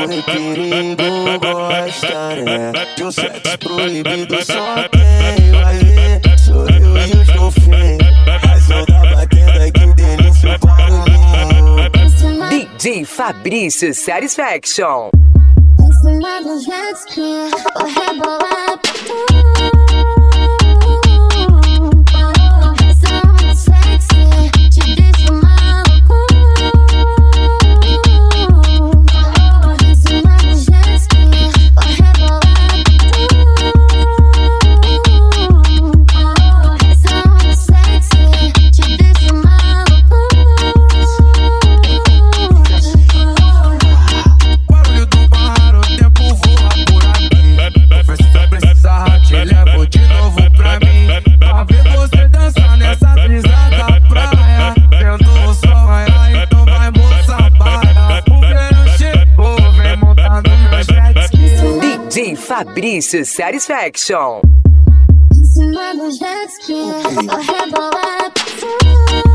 Oi, perigo gosta, né? De um sexo proibido só quem vai ver sou eu e os golfinhos. Mas não tá batendo aqui, delícia, o barulhinho. DJ Fabrício Satisfaction. Em cima do jet ski, vou rebolar pra tu. Essa onda sexy te deixa maluco. Em cima do jet ski, vou rebolar pra tu. Essa onda sexy te deixa maluco. Barulho do mar, o tempo voa por aqui. Confesso que eu precisava, te levo de novo pra mim. Pra ver você dançar nessa brisa da praia. Vendo o sol raiar, então vai moça baia. O verão chegou, vem montando meu jet ski. DJ Fabrício Satisfaction. Em cima do jet ski, vou rebolar pra tu.